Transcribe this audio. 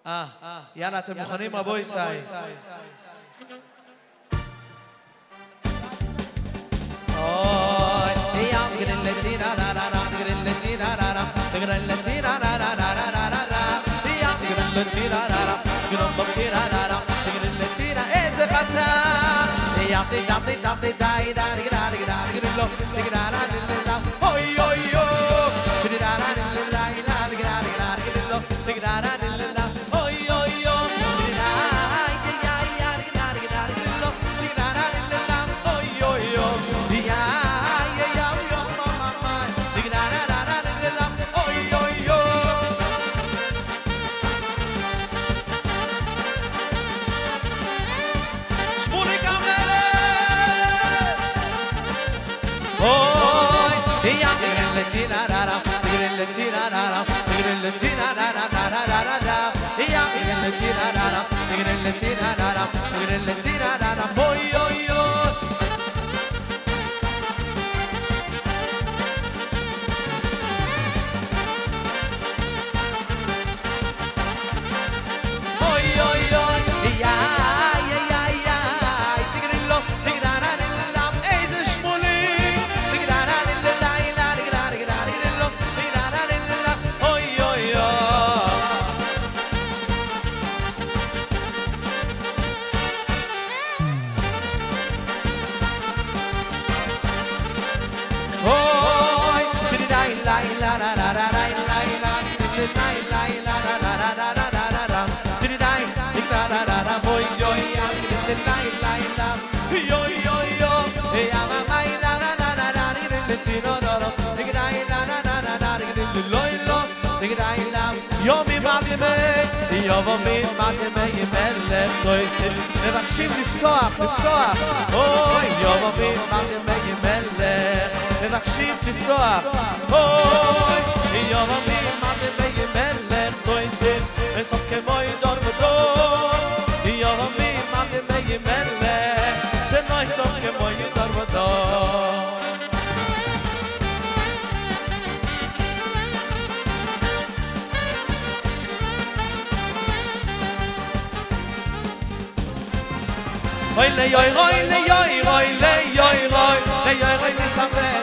יאללה, אתם מוכנים? מבוא ישראל. איזה חתן אוי אוי יבוא ממעדמי מלך תויסים מבקשים לפתוח אוי יבוא ממעדמי מלך מבקשים לפתוח אוי יבוא ממעדמי מלך תויסים בסוף כמו דור ודור יבוא ממעדמי מלך שנוי סוף כמו דור ודור Oy le yoy roy le yoy roy le yoy roy le yoy roy le sabre